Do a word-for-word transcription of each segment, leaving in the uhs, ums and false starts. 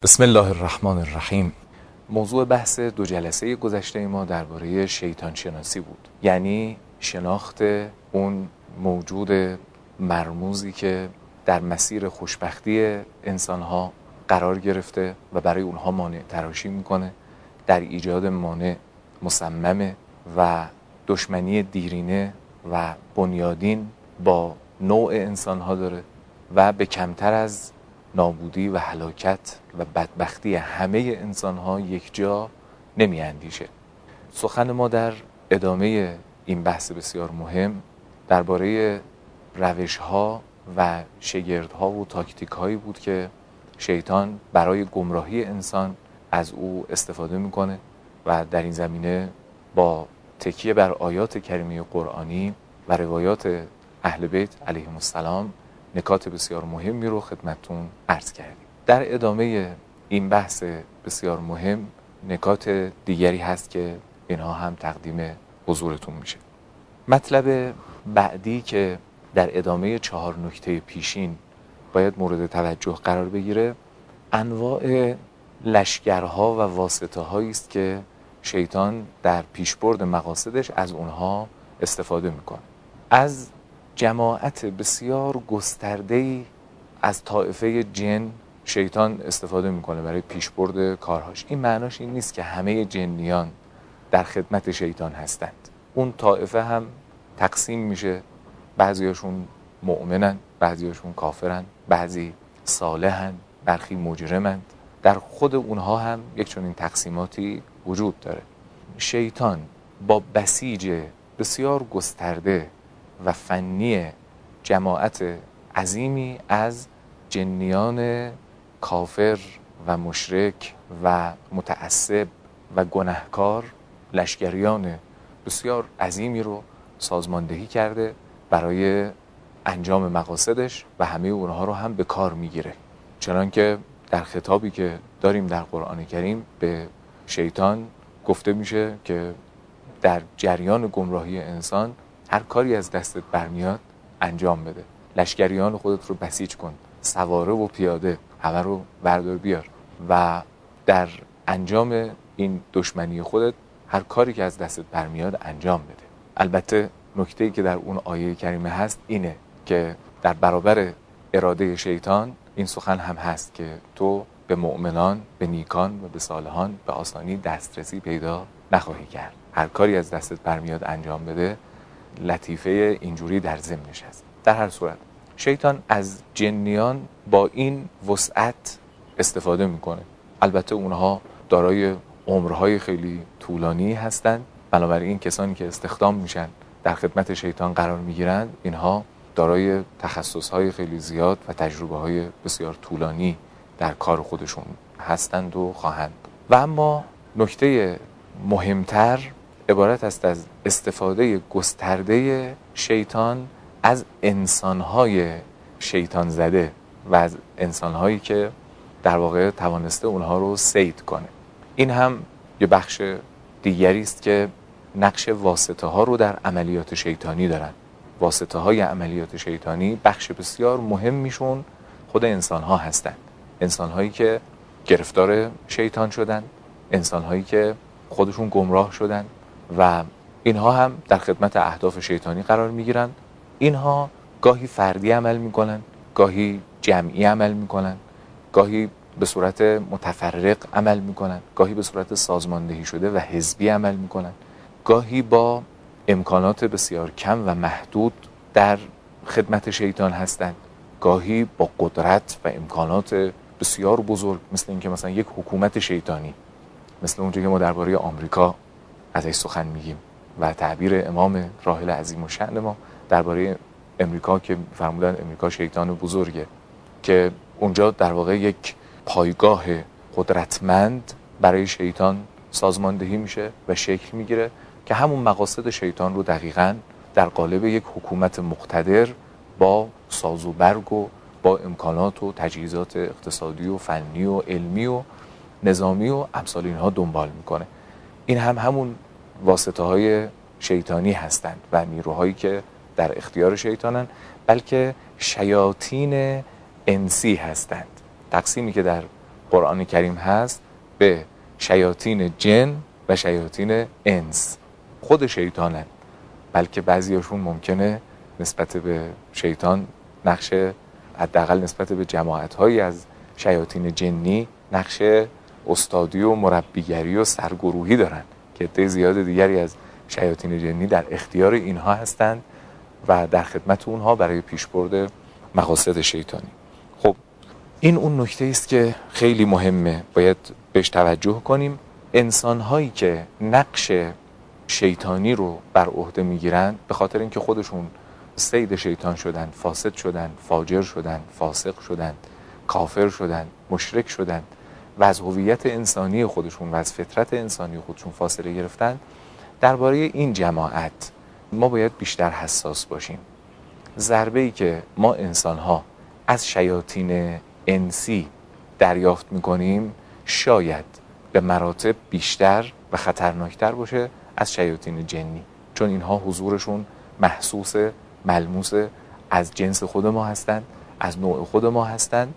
بسم الله الرحمن الرحیم. موضوع بحث دو جلسه گذشته ما درباره شیطان شناسی بود، یعنی شناخت اون موجود مرموزی که در مسیر خوشبختی انسانها قرار گرفته و برای اونها مانع تراشی میکنه، در ایجاد مانع مصممه و دشمنی دیرینه و بنیادین با نوع انسانها داره و به کمتر از نابودی و هلاکت و بدبختی همه انسانها یک جا نمی اندیشه. سخن ما در ادامه این بحث بسیار مهم درباره روش‌ها و شگردها و تاکتیک‌هایی بود که شیطان برای گمراهی انسان از او استفاده میکنه و در این زمینه با تکیه بر آیات کریمه قرآنی و روایات اهل بیت علیهم السلام نکات بسیار مهمی رو خدمتتون عرض کردیم. در ادامه این بحث بسیار مهم نکات دیگری هست که اینها هم تقدیم حضورتون میشه. مطلب بعدی که در ادامه چهار نکته پیشین باید مورد توجه قرار بگیره، انواع لشکرها و واسطه هایی است که شیطان در پیشبرد مقاصدش از اونها استفاده میکنه. از جماعت بسیار گسترده‌ای از طائفه جن شیطان استفاده میکنه برای پیشبرد کارهاش. این معناش این نیست که همه جنیان در خدمت شیطان هستند. اون طائفه هم تقسیم میشه، بعضیاشون مؤمنن، بعضیاشون کافرن، بعضی صالحن، برخی مجرمن. در خود اونها هم یک چنین تقسیماتی وجود داره. شیطان با بسیج بسیار گسترده و فنی جماعت عظیمی از جنیان کافر و مشرک و متعصب و گناهکار لشکریان بسیار عظیمی رو سازماندهی کرده برای انجام مقاصدش و همه اونها رو هم به کار میگیره. چنانکه در خطابی که داریم در قرآن کریم به شیطان گفته میشه که در جریان گمراهی انسان هر کاری از دستت برمیاد انجام بده. لشکریان خودت رو بسیج کن، سواره و پیاده همه رو بردار بیار و در انجام این دشمنی خودت هر کاری که از دستت برمیاد انجام بده. البته نکته‌ای که در اون آیه کریمه هست اینه که در برابر اراده شیطان این سخن هم هست که تو به مؤمنان، به نیکان و به صالحان به آسانی دسترسی پیدا نخواهی کرد. هر کاری از دستت برمیاد انجام بده. لطیفه اینجوری در ضمنش هست. در هر صورت شیطان از جنیان با این وسعت استفاده میکنه. البته اونها دارای عمرهای خیلی طولانی هستند، بنابراین کسانی که استخدام میشن در خدمت شیطان قرار میگیرن اینها دارای تخصصهای خیلی زیاد و تجربه های بسیار طولانی در کار خودشون هستند و خواهند. و اما نکته مهمتر عبارت است از استفاده گسترده شیطان از انسانهای شیطان زده و از انسانهایی که در واقع توانسته اونها رو صید کنه. این هم یه بخش دیگری است که نقش واسطه ها رو در عملیات شیطانی دارن. واسطه های عملیات شیطانی بخش بسیار مهمیشون خود انسان ها هستند. انسان هایی که گرفتار شیطان شدن، انسان هایی که خودشون گمراه شدن و اینها هم در خدمت اهداف شیطانی قرار میگیرن. اینها گاهی فردی عمل میکنن، گاهی جمعی عمل میکنن، گاهی به صورت متفرق عمل میکنن، گاهی به صورت سازماندهی شده و حزبی عمل میکنن، گاهی با امکانات بسیار کم و محدود در خدمت شیطان هستند، گاهی با قدرت و امکانات بسیار بزرگ، مثل اینکه مثلا یک حکومت شیطانی، مثل اونجا که ما درباره آمریکا ازش سخن میگیم و تعبیر امام راحل عظیم الشأن ما درباره امریکا که فرمودن امریکا شیطان بزرگه، که اونجا در واقع یک پایگاه قدرتمند برای شیطان سازماندهی میشه و شکل میگیره که همون مقاصد شیطان رو دقیقاً در قالب یک حکومت مقتدر با ساز و برگ و با امکانات و تجهیزات اقتصادی و فنی و علمی و نظامی و امثال اینها دنبال میکنه. این هم همون واسطه های شیطانی هستند و نیروهایی که در اختیار شیطانن، بلکه شیاطین انسی هستند. تقسیمی که در قرآن کریم هست به شیاطین جن و شیاطین انس. خود شیطانن، بلکه بعضیاشون ممکنه نسبت به شیطان نقش، حداقل نسبت به جماعت‌هایی از شیاطین جنی، نقش استادی و مربیگری و سرگروهی دارن که عده زیاد دیگری از شیاطین جنی در اختیار اینها هستند و در خدمت اونها برای پیشبرد مقاصد شیطانی. خب این اون نکته است که خیلی مهمه، باید بهش توجه کنیم. انسان‌هایی که نقش شیطانی رو بر عهده میگیرن به خاطر اینکه خودشون صید شیطان شدن، فاسد شدن، فاجر شدن، فاسق شدن، کافر شدن، مشرک شدن و از هویت انسانی خودشون و از فطرت انسانی خودشون فاصله گرفتن، درباره این جماعت ما باید بیشتر حساس باشیم. ضربه‌ای که ما انسان‌ها از شیاطین انسی دریافت می‌کنیم شاید به مراتب بیشتر و خطرناکتر باشه از شیاطین جنی، چون اینها حضورشون محسوس، ملموس، از جنس خود ما هستند، از نوع خود ما هستند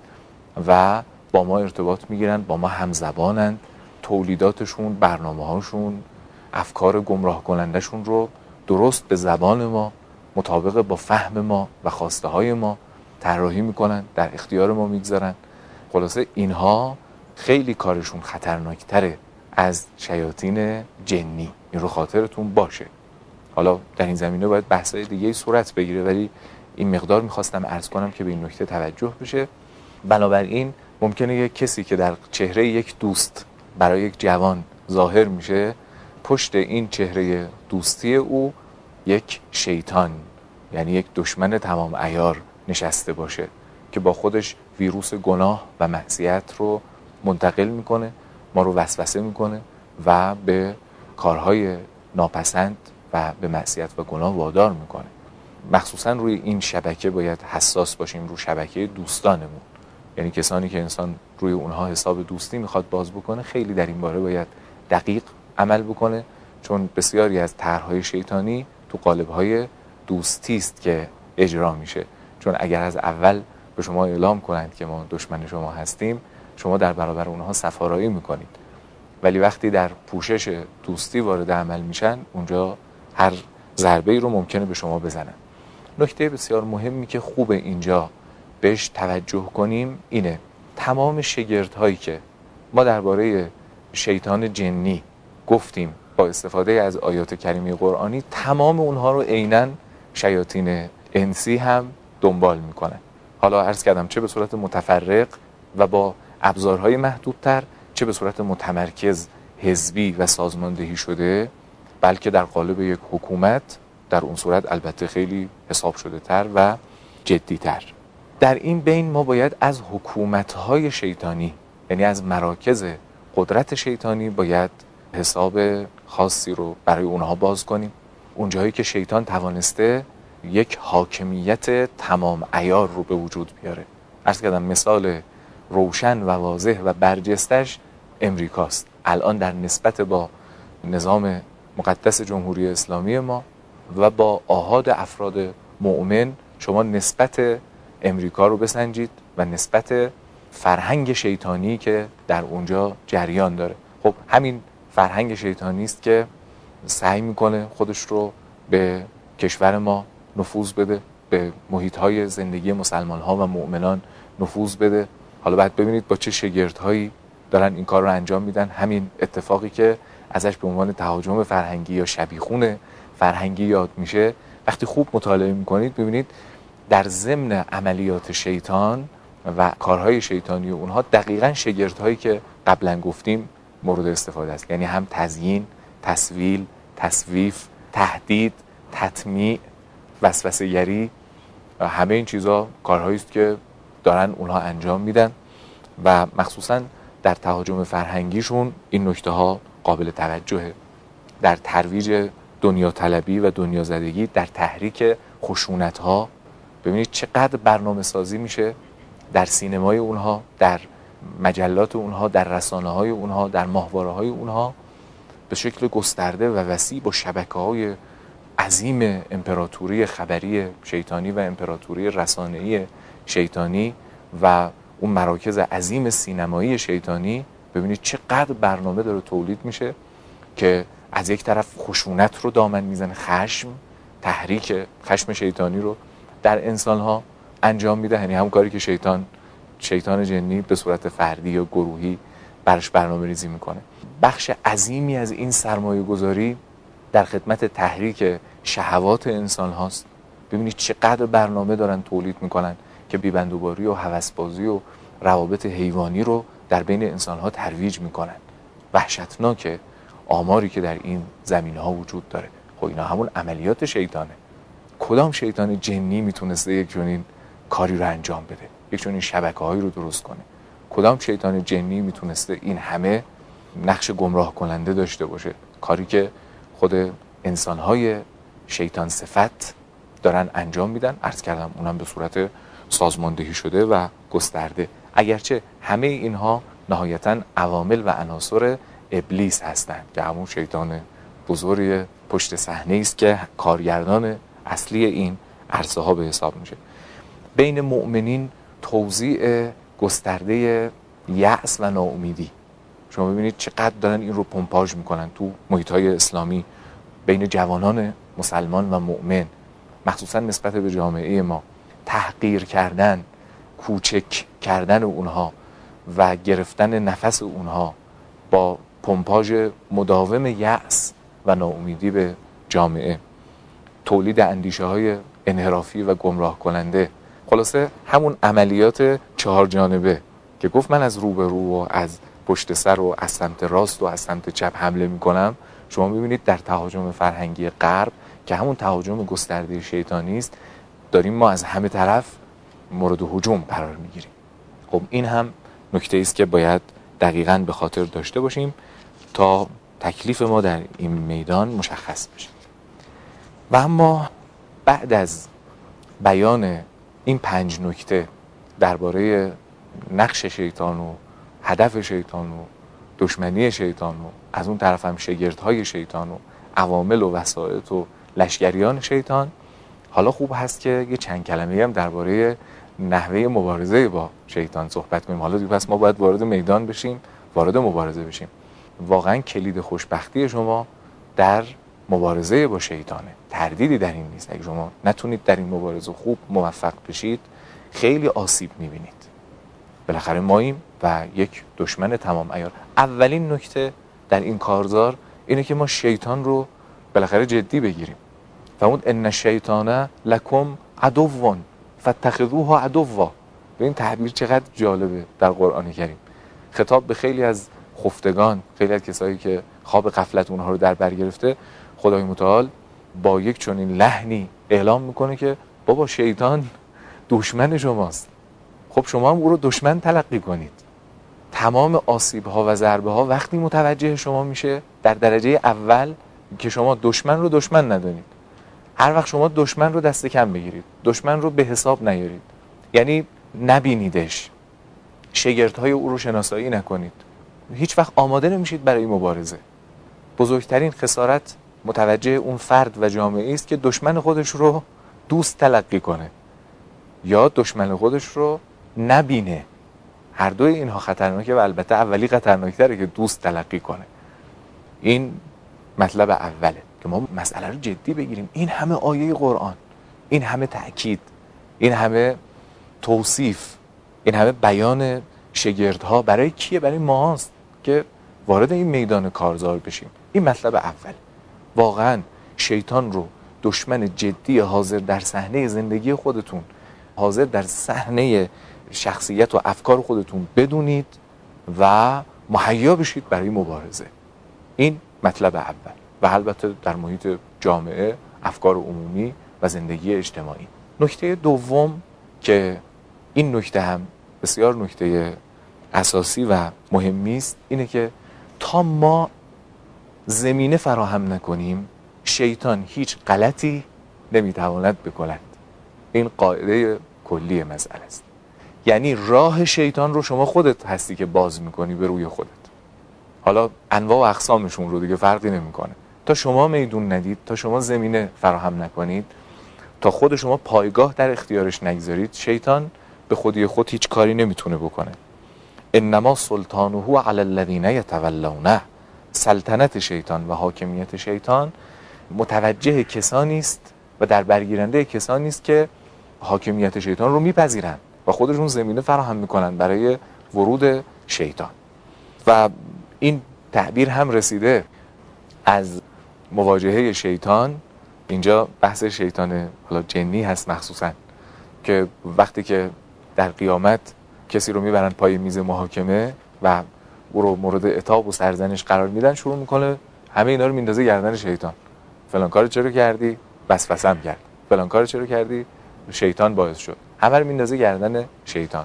و با ما ارتباط میگیرن، با ما همزبانند. تولیداتشون، برنامه‌هاشون، افکار گمراه کنندشون رو درست به زبان ما، مطابق با فهم ما و خواسته های ما طراحی میکنن، در اختیار ما میگذارن. خلاصه اینها خیلی کارشون خطرناکتره از شیاطین جنی، این رو خاطرتون باشه. حالا در این زمینه باید بحثای دیگه صورت بگیره، ولی این مقدار میخواستم عرض کنم که به این نکته توجه بشه. بنابراین ممکنه یک کسی که در چهره یک دوست برای یک جوان ظاهر میشه، پشت این چهره دوستی او یک شیطان، یعنی یک دشمن تمام عیار نشسته باشه که با خودش ویروس گناه و معصیت رو منتقل میکنه، ما رو وسوسه میکنه و به کارهای ناپسند و به معصیت و گناه وادار میکنه. مخصوصا روی این شبکه باید حساس باشیم، روی شبکه دوستانمون، یعنی کسانی که انسان روی اونها حساب دوستی میخواد باز بکنه، خیلی در این باره باید دقیق عمل بکنه، چون بسیاری از طرح‌های شیطانی تو قالب‌های دوستی است که اجرا میشه. چون اگر از اول به شما اعلام کنند که ما دشمن شما هستیم، شما در برابر اونها صفارایی میکنید، ولی وقتی در پوشش دوستی وارد عمل میشن، اونجا هر ضربه‌ای رو ممکنه به شما بزنن. نکته بسیار مهمی که خوب اینجا بهش توجه کنیم اینه: تمام شگردهایی که ما درباره شیطان جنی گفتیم با استفاده از آیات کریمه قرآنی، تمام اونها رو عیناً شیاطین انسی هم دنبال میکنن. حالا عرض کردم چه به صورت متفرق و با ابزارهای محدودتر، چه به صورت متمرکز، حزبی و سازماندهی شده، بلکه در قالب یک حکومت، در اون صورت البته خیلی حساب شده تر و جدی تر. در این بین ما باید از حکومت‌های شیطانی، یعنی از مراکز قدرت شیطانی، باید حساب خاصی رو برای اونها باز کنیم. اونجایی که شیطان توانسته یک حاکمیت تمام عیار رو به وجود بیاره. عرض کردم مثال روشن و واضح و برجستش امریکاست. الان در نسبت با نظام مقدس جمهوری اسلامی ما و با آحاد افراد مؤمن، شما نسبت امریکا رو بسنجید و نسبت فرهنگ شیطانی که در اونجا جریان داره. خب همین فرهنگ شیطانی است که سعی میکنه خودش رو به کشور ما نفوذ بده، به محیط‌های زندگی مسلمان‌ها و مؤمنان نفوذ بده. حالا بعد ببینید با چه شگردهایی دارن این کار رو انجام میدن. همین اتفاقی که ازش به عنوان تهاجم فرهنگی یا شبیخون فرهنگی یاد میشه، وقتی خوب مطالعه میکنید ببینید در ضمن عملیات شیطان و کارهای شیطانی اونها دقیقاً شگردهایی که قبلا گفتیم مورد استفاده است. یعنی هم تزیین، تسویل، تسویف، تهدید، تطمیع، وسوسه‌گری، همه این چیزا کارهایی است که دارن اونها انجام میدن و مخصوصاً در تهاجم فرهنگیشون این نکته ها قابل توجهه. در ترویج دنیا طلبی و دنیا زدگی، در تحریک خشونت ها، ببینید چقدر برنامه سازی میشه در سینمای اونها، در مجلات اونها، در رسانه های اونها، در ماهواره های اونها، به شکل گسترده و وسیع با شبکه های عظیم امپراتوری خبری شیطانی و امپراتوری رسانه‌ای شیطانی و اون مراکز عظیم سینمایی شیطانی ببینید چقدر برنامه داره تولید میشه که از یک طرف خشونت رو دامن میزنه، خشم، تحریک خشم شیطانی رو در انسانها انجام میده، یعنی همون کاری که شیطان شیطان جنی به صورت فردی یا گروهی برش برنامه ریزی میکنه. بخش عظیمی از این سرمایه گذاری در خدمت تحریک شهوات انسان هاست. ببینید چقدر برنامه دارن تولید میکنن که بیبندوباری و هوسبازی و روابط حیوانی رو در بین انسان ها ترویج میکنن. وحشتناکه آماری که در این زمینه ها وجود داره. خب اینا همون عملیات شیطانه. کدام شیطان جنی میتونسته یک چنین کاری رو انجام بده، یک چنین شبکه‌هایی رو درست کنه؟ کدام شیطان جنی میتونسته این همه نقش گمراه کننده داشته باشه؟ کاری که خود انسان‌های شیطان صفت دارن انجام میدن، عرض کردم اونم به صورت سازماندهی شده و گسترده، اگرچه همه اینها نهایتاً عوامل و عناصر ابلیس هستند که همون شیطان بزرگ پشت صحنه است که کارگردان اصلی این عرصه ها به حساب میشه. بین مؤمنین توزیع گسترده یأس و ناامیدی، شما ببینید چقدر دارن این رو پمپاژ میکنن تو محیط‌های اسلامی بین جوانان مسلمان و مؤمن، مخصوصا نسبت به جامعه ما، تحقیر کردن، کوچک کردن اونها و گرفتن نفس اونها با پمپاژ مداوم یأس و ناامیدی به جامعه، تولید اندیشه های انحرافی و گمراه کننده. خلاصه همون عملیات چهار جانبه که گفت من از رو به رو و از پشت سر و از سمت راست و از سمت چپ حمله میکنم. شما میبینید در تهاجم فرهنگی غرب که همون تهاجم گسترده شیطانی است، داریم ما از همه طرف مورد هجوم قرار میگیریم. خب این هم نکته است که باید دقیقاً به خاطر داشته باشیم تا تکلیف ما در این میدان مشخص بشه. و اما بعد از بیان این پنج نکته درباره نقش شیطان و هدف شیطان و دشمنی شیطان و از اون طرف هم شگردهای شیطان و عوامل و وسایط و لشکریان شیطان، حالا خوب هست که یه چند کلمه‌ای هم درباره نحوه مبارزه با شیطان صحبت کنیم. حالا دیگه پس ما باید وارد میدان بشیم، وارد مبارزه بشیم. واقعا کلید خوشبختی شما در مبارزه با شیطانه، تردیدی در این نیست. اگه شما نتونید در این مبارزه خوب موفق بشید خیلی آسیب میبینید. بالاخره ماییم و یک دشمن تمام عیار. اولین نکته در این کارزار اینه که ما شیطان رو بالاخره جدی بگیریم و اون ان الشیطان لکم عدو فاتخذوه عدوا. به این تعبیر چقدر جالبه در قرآن کریم. خطاب به خیلی از خفتگان، خیلی از کسایی که خواب غفلت اونها رو در بر گرفته، خدای متعال با یک چنین لحنی اعلام میکنه که بابا شیطان دشمن شماست. خب شما هم او رو دشمن تلقی کنید. تمام آسیب ها و ضربه ها وقتی متوجه شما میشه در درجه اول که شما دشمن رو دشمن ندونید. هر وقت شما دشمن رو دست کم بگیرید، دشمن رو به حساب نیارید، یعنی نبینیدش، شگردهای او رو شناسایی نکنید، هیچ وقت آماده نمیشید برای مبارزه. بزرگترین خسارت متوجه اون فرد و جامعه است که دشمن خودش رو دوست تلقی کنه یا دشمن خودش رو نبینه. هر دوی اینها خطرناکه و البته اولی خطرناکتره که دوست تلقی کنه. این مطلب اوله که ما مسئله رو جدی بگیریم. این همه آیه قرآن، این همه تأکید، این همه توصیف، این همه بیان شگردها برای کیه؟ برای ماست که وارد این میدان کارزار بشیم. این مطلب اول. واقعا شیطان رو دشمن جدی حاضر در صحنه زندگی خودتون، حاضر در صحنه شخصیت و افکار خودتون بدونید و مهیا بشید برای مبارزه. این مطلب اول و البته در محیط جامعه، افکار عمومی و زندگی اجتماعی. نکته دوم که این نکته هم بسیار نکته اساسی و مهمی است اینه که تا ما زمینه فراهم نکنیم شیطان هیچ غلطی نمیتواند بکند. این قاعده کلی مسئله است. یعنی راه شیطان رو شما خودت هستی که باز میکنی به روی خودت. حالا انواع و اقسامشون رو دیگه فرقی نمیکنه. تا شما میدون ندید، تا شما زمینه فراهم نکنید، تا خود شما پایگاه در اختیارش نگذارید، شیطان به خودی خود هیچ کاری نمیتونه بکنه. انما سلطانه علی الذین یتولونه، سلطنت شیطان و حاکمیت شیطان متوجه کسانی است و در برگیرنده کسانی است که حاکمیت شیطان رو میپذیرن و خودشون زمینه فراهم میکنن برای ورود شیطان. و این تعبیر هم رسیده از مواجهه شیطان. اینجا بحث شیطان حالا جنی هست مخصوصا، که وقتی که در قیامت کسی رو میبرن پای میز محاکمه و او رو مورد عتاب و سرزنش قرار میدن، شروع میکنه همه اینا رو میندازه گردن شیطان. فلان کارو چرا کردی؟ وسوسه‌ام کرد. فلان کارو چرا کردی؟ شیطان باعث شد. همه رو میندازه گردن شیطان.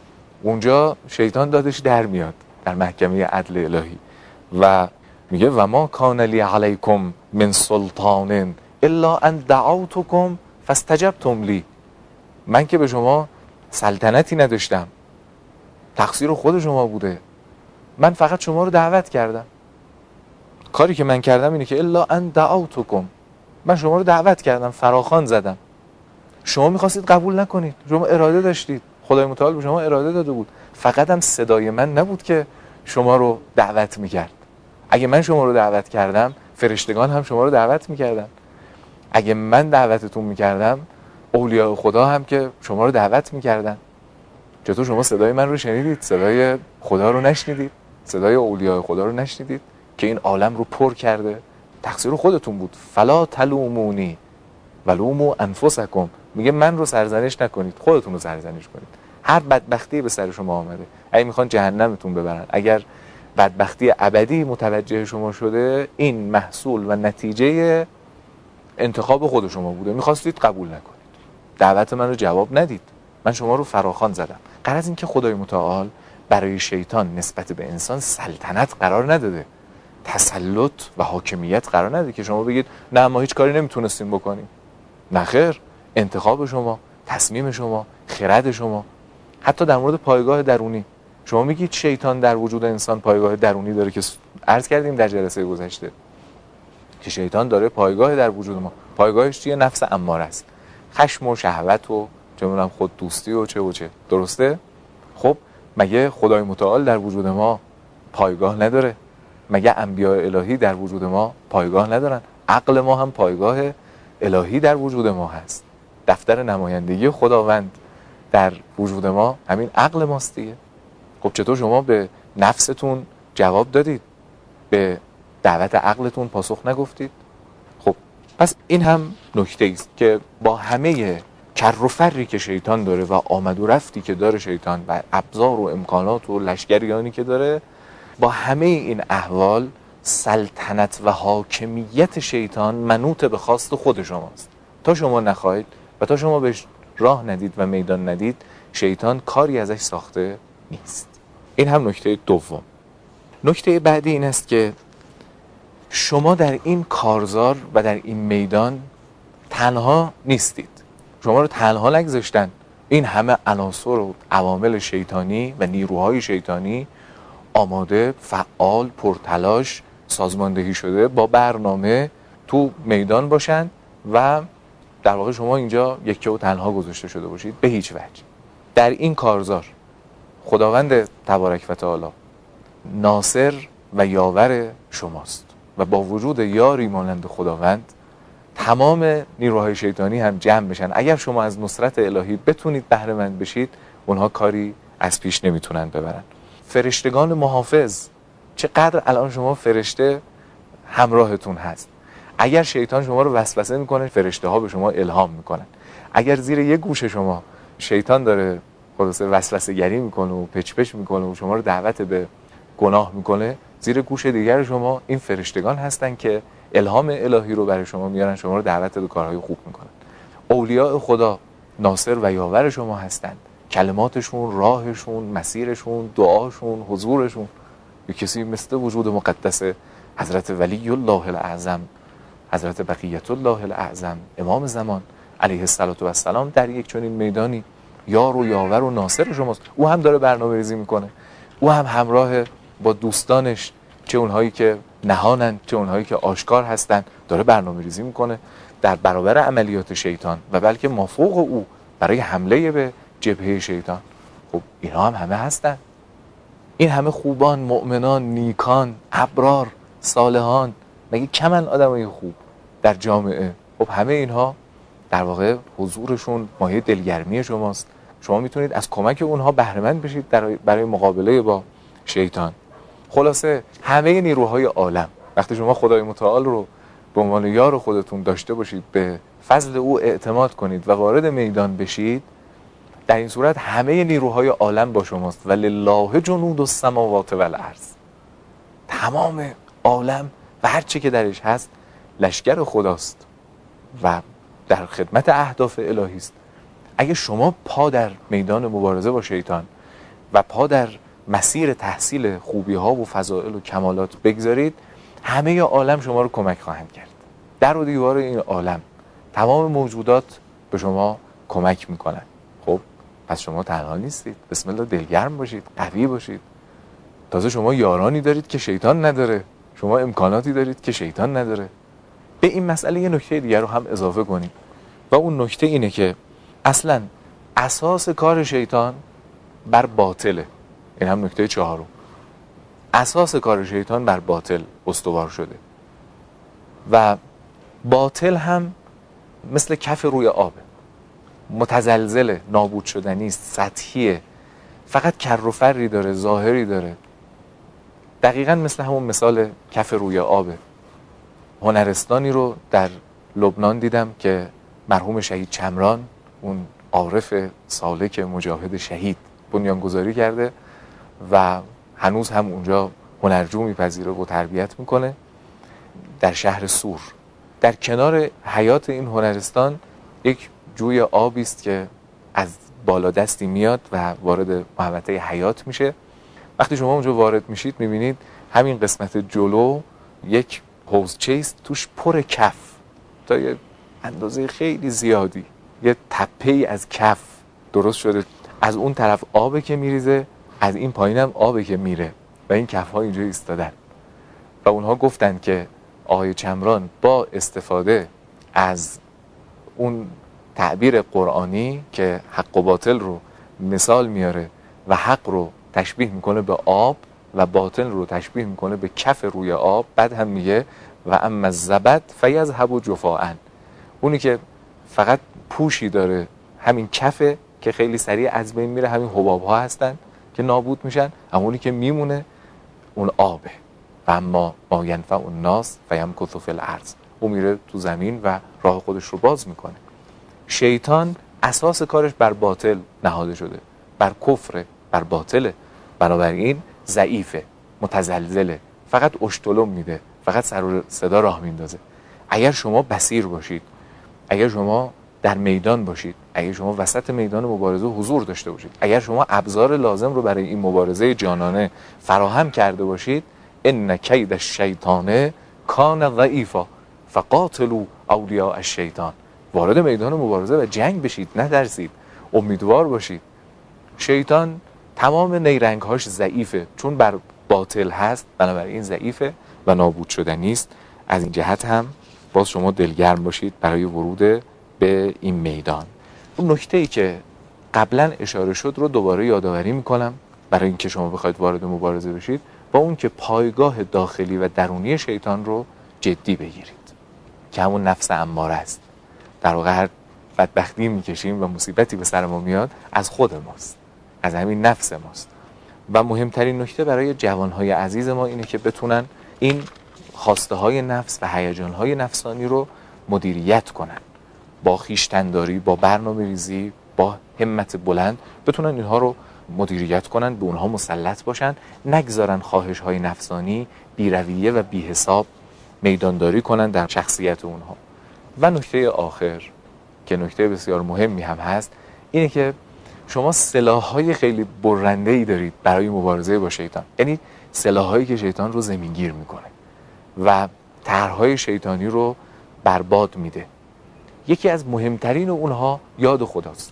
اونجا شیطان دادش در میاد در محکمه عدل الهی و میگه و ما کان لی علیکم من سلطان الا ان دعوتکم فاستجبتم لی. من که به شما سلطنتی نداشتم، تقصیر خود شما بوده، من فقط شما رو دعوت کردم. کاری که من کردم اینه که الا ان دعوتکم، من شما رو دعوت کردم، فراخوان زدم، شما میخواستید قبول نکنید، شما اراده داشتید، خدای متعال به شما اراده داده بود، فقط هم صدای من نبود که شما رو دعوت میکرد. اگه من شما رو دعوت کردم، فرشتگان هم شما رو دعوت میکردن. اگه من دعوتتون میکردم، اولیاء خدا هم که شما رو دعوت میکردن. چطور شما صدای من رو شنیدید، صدای خدا رو نشنیدید؟ صدای اولیاء خدا رو نشنیدید که این عالم رو پر کرده؟ تقصیر خودتون بود. فلا تلومونی ولوموا انفسکم. میگه من رو سرزنش نکنید، خودتون رو سرزنش کنید. هر بدبختی به سر شما آمده، اگه میخوان جهنمتون ببرن، اگر بدبختی ابدی متوجه شما شده، این محصول و نتیجه انتخاب خود شما بوده. میخواستید قبول نکنید، دعوت من رو جواب ندید، من شما رو فراخوان زدم. غرض این که خدای متعال برای شیطان نسبت به انسان سلطنت قرار نداده، تسلط و حاکمیت قرار نداده که شما بگید نه ما هیچ کاری نمیتونستیم بکنیم. نه خیر، انتخاب شما، تصمیم شما، خرد شما. حتی در مورد پایگاه درونی شما میگید شیطان در وجود انسان پایگاه درونی داره، که عرض کردیم در جلسه گذشته که شیطان داره پایگاه در وجود ما. پایگاهش چیه؟ نفس اماره است، خشم و شهوت و چه می‌دونم خود دوستی و چه و چه. درسته؟ خب مگه خدای متعال در وجود ما پایگاه نداره؟ مگه انبیاء الهی در وجود ما پایگاه ندارن؟ عقل ما هم پایگاه الهی در وجود ما هست. دفتر نمایندگی خداوند در وجود ما همین عقل ماست دیگه. خب چطور شما به نفستون جواب دادید، به دعوت عقلتون پاسخ نگفتید؟ خب پس این هم نکته است که با همه کر و فری که شیطان داره و آمد و رفتی که داره شیطان و ابزار و امکانات و لشکریانی که داره، با همه این احوال سلطنت و حاکمیت شیطان منوط به خواست خود شماست. تا شما نخواهید و تا شما بهش راه ندید و میدان ندید، شیطان کاری ازش ساخته نیست. این هم نکته دوم. نکته بعدی این است که شما در این کارزار و در این میدان تنها نیستید. شما رو تنها نگذاشتن. این همه عناصر و عوامل شیطانی و نیروهای شیطانی آماده، فعال، پرتلاش، سازماندهی شده با برنامه تو میدان باشند و در واقع شما اینجا یکی و تنها گذاشته شده باشید. به هیچ وجه. در این کارزار خداوند تبارک و تعالی ناصر و یاور شماست و با وجود یاری مانند خداوند تمام نیروهای شیطانی هم جمع بشن. اگر شما از نصرت الهی بتونید بهره مند بشید، اونها کاری از پیش نمیتونن ببرن. فرشتگان محافظ، چقدر الان شما فرشته همراهتون هست. اگر شیطان شما رو وسوسه میکنه، فرشته ها به شما الهام میکنن. اگر زیر یک گوش شما شیطان داره خلاصه وسوسه گری میکنه و پچ پچ میکنه و شما رو دعوت به گناه میکنه، زیر گوش دیگر شما این فرشتگان هستن که الهام الهی رو برای شما میارن، شما رو دعوت به کارهای خوب میکنن. اولیاء خدا ناصر و یاور شما هستند. کلماتشون، راهشون، مسیرشون، دعاشون، حضورشون. یک کسی مثل وجود مقدس حضرت ولی الله الاعظم، حضرت بقیت الله الاعظم، امام زمان علیه السلام در یک چنین میدانی یار و یاور و ناصر شماست. او هم داره برنامه ریزی میکنه. او هم همراه با دوستانش، چه اونهایی که نهانن چه اونهایی که آشکار هستن، داره برنامه ریزی میکنه در برابر عملیات شیطان و بلکه مافوق او برای حمله به جبهه شیطان؟ خب اینا هم همه هستن. این همه خوبان، مؤمنان، نیکان، ابرار، صالحان، مگه کمن آدمای خوب در جامعه؟ خب همه اینها در واقع حضورشون مایه دلگرمی شماست. شما میتونید از کمک اونها بهره مند بشید برای مقابله با شیطان. خلاصه همه نیروهای عالم وقتی شما خدای متعال رو به عنوان یار خودتون داشته باشید، به فضل او اعتماد کنید و وارد میدان بشید، در این صورت همه نیروهای عالم با شماست. ولله جنود السماوات والارض. تمام عالم و هر چی که درش هست لشکر خداست و در خدمت اهداف الهی است. اگه شما پا در میدان مبارزه با شیطان و پا در مسیر تحصیل خوبی ها و فضائل و کمالات بگذارید، همه عالم شما رو کمک خواهند کرد. در و دیوار این عالم تمام موجودات به شما کمک میکنن. خب پس شما تنها نیستید. بسم الله، دلگرم باشید، قوی باشید. تازه شما یارانی دارید که شیطان نداره، شما امکاناتی دارید که شیطان نداره. به این مسئله یه نکته دیگر رو هم اضافه کنیم و اون نکته اینه که اصلا اساس کار شیطان بر باطله. این هم نکته چهارم. اساس کار شیطان بر باطل استوار شده و باطل هم مثل کف روی آبه، متزلزله، نابود شدنی است، سطحیه، فقط کر و فری داره، ظاهری داره. دقیقاً مثل همون مثال کف روی آبه. هنرستانی رو در لبنان دیدم که مرحوم شهید چمران، اون عارف سالک مجاهد شهید، بنیانگذاری کرده و هنوز هم اونجا هنرجو میپذیره و تربیت میکنه در شهر سور. در کنار حیات این هنرستان یک جوی آبی است که از بالا دستی میاد و وارد محوطه حیات میشه. وقتی شما اونجا وارد میشید میبینید همین قسمت جلو یک حوضچه است، توش پر کف تا یه اندازه خیلی زیادی، یه تپه‌ای از کف درست شده. از اون طرف آبه که میریزه، از این پایین هم آبه که میره و این کف‌ها اینجا ایستادن. و اونها گفتن که آقای چمران با استفاده از اون تعبیر قرآنی که حق و باطل رو مثال میاره و حق رو تشبیه میکنه به آب و باطل رو تشبیه میکنه به کف روی آب، بعد هم میگه و اما الزبد فیذهب جفاء. اونی که فقط پوشی داره، همین کفه که خیلی سریع از بین میره، همین حباب ها هستن که نابود میشن، اما اونی که میمونه اون آبه. و اما ما ینفع الناس فیمکث فی الارض، اون میره تو زمین و راه خودش رو باز میکنه. شیطان اساس کارش بر باطل نهاده شده، بر کفر، بر باطله، بنابراین ضعیفه، متزلزله، فقط اشتلم میده، فقط سر و صدا راه میندازه. اگر شما بصیر باشید، اگر شما در میدان باشید، اگر شما وسط میدان مبارزه حضور داشته باشید، اگر شما ابزار لازم رو برای این مبارزه جانانه فراهم کرده باشید، ان کید الشیطان کان ضعیفا فقاتلوا اولیاء الشیطان. وارد میدان مبارزه و جنگ بشید، نترسید، امیدوار باشید. شیطان تمام نیرنگ‌هاش ضعیفه، چون بر باطل هست، بنابراین ضعیفه و نابود شدنی است. از این جهت هم باز شما دلگرم باشید برای ورود به این میدان. اون نکته‌ای که قبلا اشاره شد رو دوباره یادآوری میکنم برای اینکه شما بخواید وارد مبارزه بشید، با اون که پایگاه داخلی و درونی شیطان رو جدی بگیرید که همون نفس اماره است. در واقع هر بدبختی میکشیم و مصیبتی به سر ما میاد از خود ماست، از همین نفس ماست. و مهمترین نکته برای جوانهای عزیز ما اینه که بتونن این خواسته های نفس و هیجان های نفسانی رو مدیریت کنن، با خویشتن‌داری، با برنامه‌ریزی، با همت بلند بتونن اینها رو مدیریت کنن، به اونها مسلط باشن، نگذارن خواهش های نفسانی بی‌رویه و بی‌حساب میدانداری کنن در شخصیت اونها. و نکته آخر که نکته بسیار مهمی هم هست اینه که شما سلاح‌های خیلی برنده‌ای دارید برای مبارزه با شیطان، یعنی سلاح‌هایی که شیطان رو زمینگیر میکنه و طرح‌های شیطانی رو برباد میده. یکی از مهمترین اونها یاد خداست.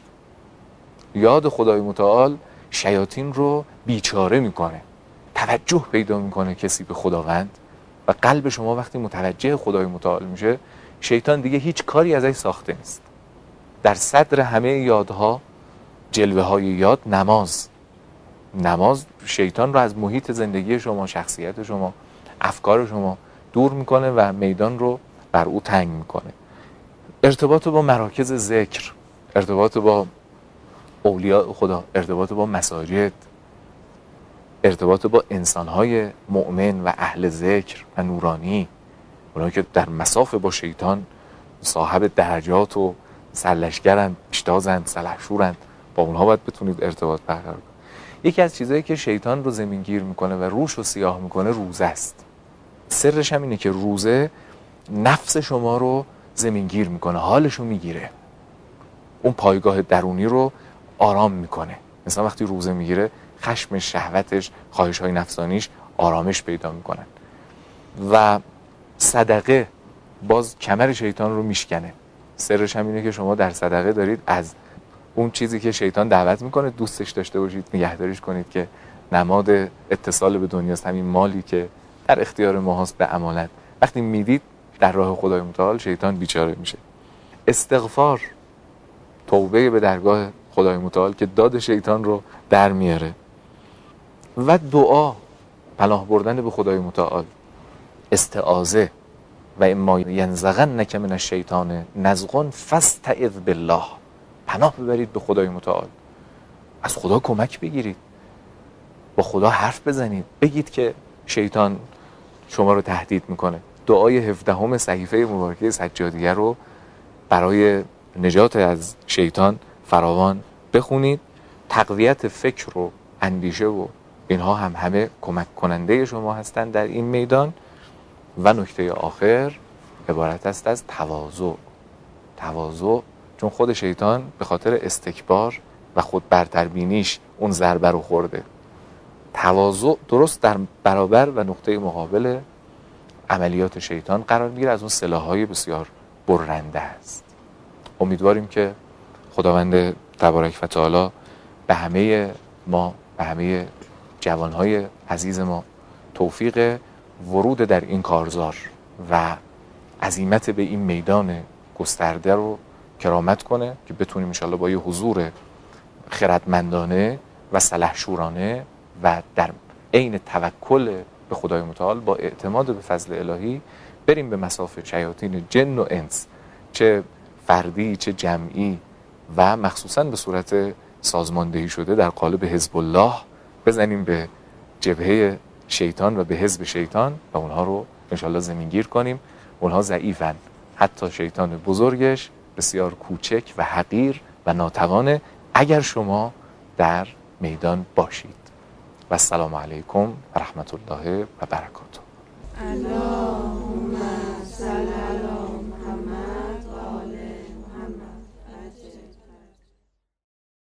یاد خدای متعال شیاطین رو بیچاره میکنه، توجه پیدا میکنه کسی به خداوند و قلب شما وقتی متوجه خدای متعال میشه، شیطان دیگه هیچ کاری ازش ساخته نیست. در صدر همه یادها جلوه های یاد نماز نماز شیطان رو از محیط زندگی شما، شخصیت شما، افکار شما دور میکنه و میدان رو بر او تنگ میکنه. ارتباط با مراکز ذکر، ارتباط با اولیاء خدا، ارتباط با مساجد، ارتباط با انسانهای مؤمن و اهل ذکر و نورانی، اونایی که در مساف با شیطان صاحب درجات و سرلشگرند، پیشتازند، سلحشورند، با اونها باید بتونید ارتباط برقرار کنید. یکی از چیزایی که شیطان رو زمینگیر میکنه و روش رو سیاه میکنه روزه است. سرش هم اینه که روزه نفس شما رو زمینگیر میکنه، حالش رو میگیره، اون پایگاه درونی رو آرام میکنه. مثلا وقتی روزه میگیره خشمش، شهوتش، خواهش‌های نفسانیش آرامش پیدا میکنن. و صدقه باز کمر شیطان رو میشکنه. سرش هم اینه که شما در صدقه دارید از اون چیزی که شیطان دعوت میکنه دوستش داشته باشید، نگهداریش کنید، که نماد اتصال به دنیاست، همین مالی که در اختیار ما هست به امانت. وقتی میدید در راه خدای متعال شیطان بیچاره میشه. استغفار، توبه به درگاه خدای متعال که داد شیطان رو در میاره. و دعا، پناه بردن به خدای متعال، استعاذه. و اما ینزغنک من الشیطان نزغ فاستعذ بالله، پناه ببرید به خدای متعال، از خدا کمک بگیرید، با خدا حرف بزنید، بگید که شیطان شما رو تهدید میکنه. دعای هفدهم صحیفه مبارکه سجادیه رو برای نجات از شیطان فراوان بخونید. تقویت فکر و اندیشه و اینها هم همه کمک کننده شما هستند در این میدان. و نکته آخر عبارت است از تواضع. تواضع، چون خود شیطان به خاطر استکبار و خود برتربینیش اون ضربه رو خورده. تواضع درست در برابر و نقطه مقابل عملیات شیطان قرار میگیره، از اون سلاح‌های بسیار برنده است. امیدواریم که خداوند تبارک و تعالی به همه ما، به همه جوانهای عزیز ما توفیق ورود در این کارزار و عزیمت به این میدان گسترده رو کرامت کنه که بتونیم انشاءالله با یه حضور خردمندانه و سلحشورانه و در عین توکل به خدای متعال با اعتماد به فضل الهی بریم به مصاف شیاطین جن و انس، چه فردی چه جمعی و مخصوصا به صورت سازماندهی شده در قالب حزب الله، بزنیم به جبهه شیطان و به حزب شیطان و اونها رو انشالله زمینگیر کنیم. اونها ضعیفن، حتی شیطان بزرگش بسیار کوچک و حقیر و ناتوانه اگر شما در میدان باشید. و السلام علیکم و رحمت الله و برکاته.